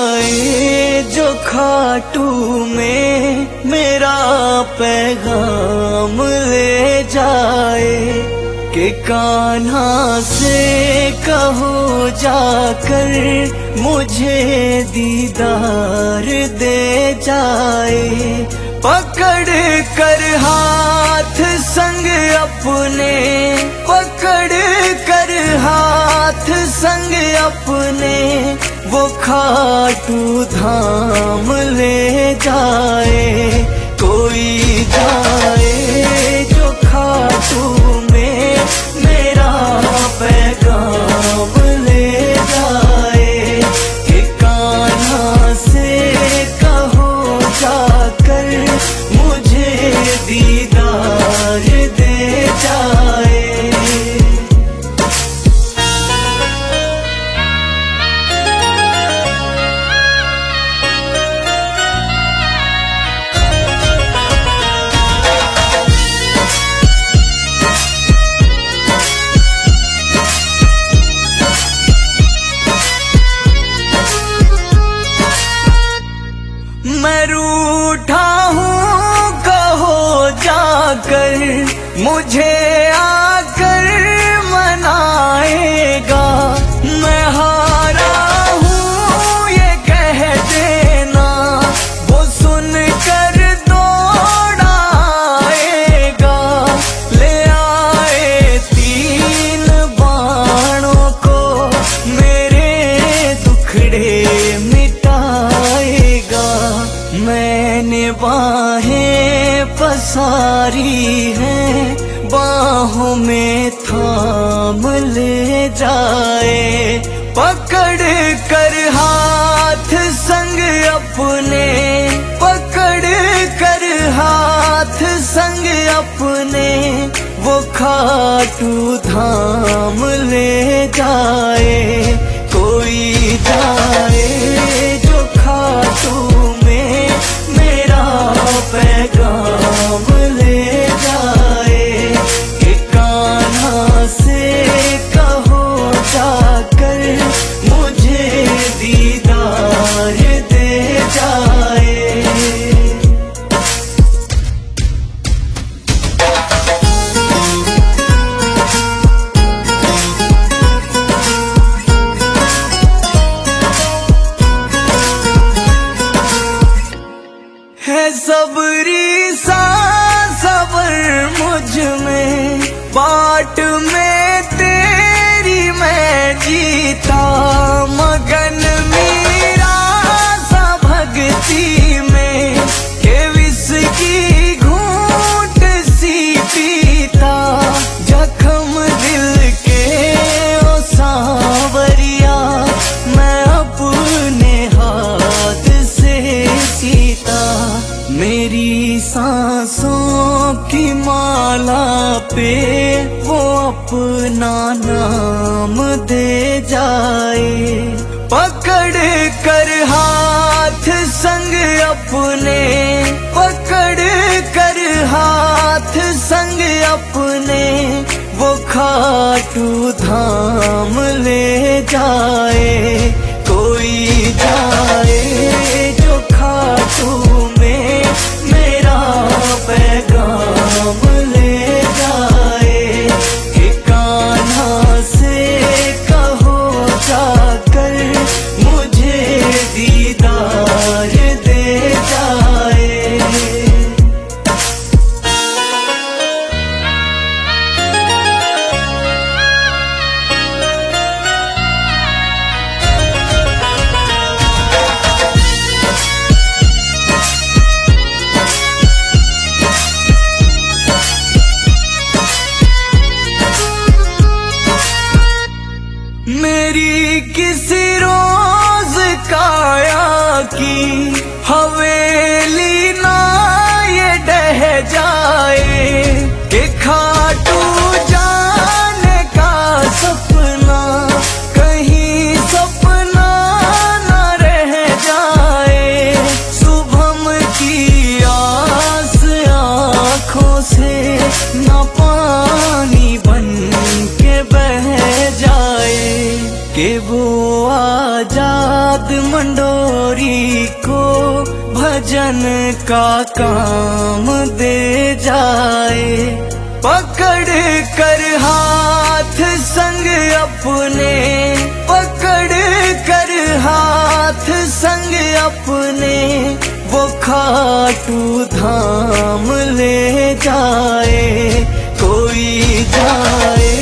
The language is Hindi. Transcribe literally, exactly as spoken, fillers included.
जाए जो खाटू में मेरा पैगाम ले जाए, कि कान्हा से कहो जाकर मुझे दीदार दे जाए। पकड़ कर हाथ संग अपने, पकड़ कर हाथ संग अपने, वो खाटू धाम ले जाए। कोई जाए जो खाटू में मेरा पैगाम ले जाए, कि कान्हा से कहो जाकर मुझे दीदार दे जाए। मैं रूठा हूँ कहो जाकर, मुझे आकर मनाएगा। मैं हारा हूँ ये कह देना, वो सुन कर दौड़ाएगा। ले आए तीन बाणों को मेरे दुखड़े मिटाएगा। मैंने बाहें पसारी हैं, बाहों में थाम ले जाए। पकड़ कर हाथ संग अपने, पकड़ कर हाथ संग अपने, वो खाटू धाम ले जाए। कोई जाए जो खाटू में मेरा पैगाम ले जाए, कि कान्हा से कहो जाकर मुझे दीदार दे जाए। है सबरी सा सबर मुझ में, बाट में तेरी मैं जीता। मगन मीरा सा भक्ति में, के विष की घूंट सी पीता। जख्म दिल के ओ सांवरिया, मैं अपने हाथ से सीता। मेरी सांसों की माला पे वो अपना नाम दे जाए। पकड़ कर हाथ संग अपने, पकड़ कर हाथ संग अपने, वो खाटू धाम ले जाए। कोई जाए जो खाटू में मेरा पैगाम ले जाए, कि कान्हा से कहो जाकर मुझे दीदार दे जाए। मेरी किसी रोज काया की हवेली ना ये ढह जाए, कि खाटू जाने का सपना कहीं सपना न रह जाए। शुभम की आस आँखों से न पानी बन के बह जाए, कि वो आजाद मंडोरी को भजन का काम दे जाए। पकड़ कर हाथ संग अपने, पकड़ कर हाथ संग अपने, वो खाटू धाम ले जाए। कोई जाए